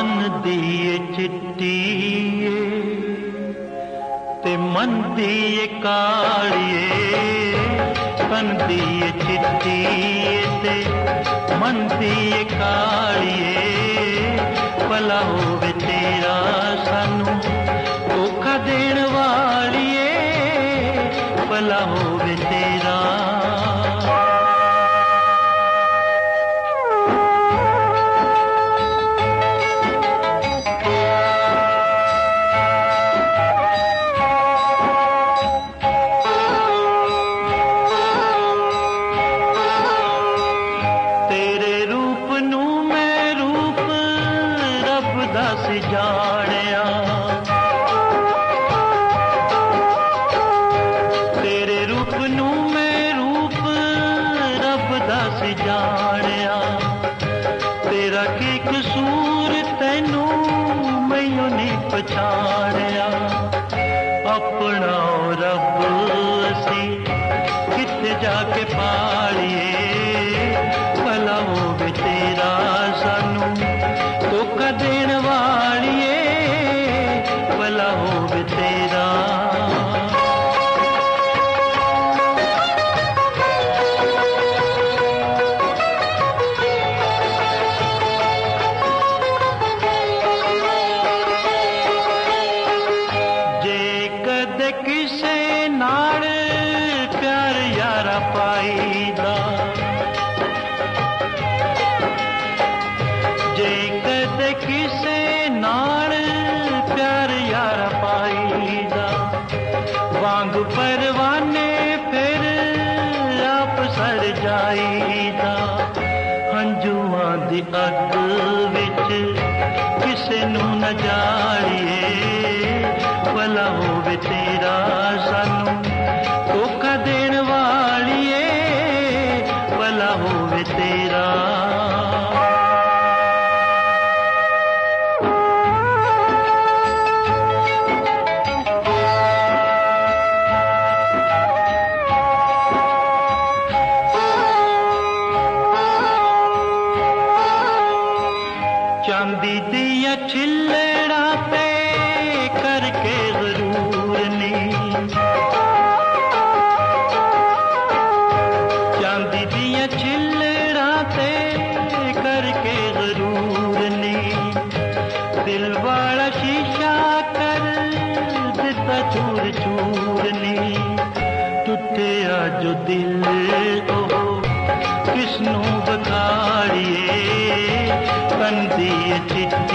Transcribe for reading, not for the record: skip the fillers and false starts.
मन दिए चिट्टिए ते मन दिए कालिए, तन दिए चिट्टिए ते मन दिए कालिए, भला होवे तेरा सानू धोखा देण वालिए, भला होवे तेरा। जानिया तेरे रूप नू मैं रूप रब दस जानिया, तेरा की कसूर तैनू मैनू नहीं पछाणिया, अपना रब असी किथे जाके पालिए, भला होवे तेरा सानू धोखा देण वालिए, भला होवे तेरा। जे कदे किसे नाल प्यार यारा पाईदा, जे कदे किसे नाल प्यार यार पाईदा, वांग परवाने फिर आप सड़ जाईदा, हंजुआं दी अग विच किसे नू न जालिए, भला होवे तेरा सानू धोखा देण वालिए, भला होवे तेरा। चांदी दिया छिल्लड़ा पे करके जरूर नी, चांदी दिया छिल्लड़ा पे करके जरूर नी, दिल वाला शीशा कर दिता चूर चूर नी, टूटिया जो दिल ओ किसनू बखाड़िए, तन दिए चिट्ठी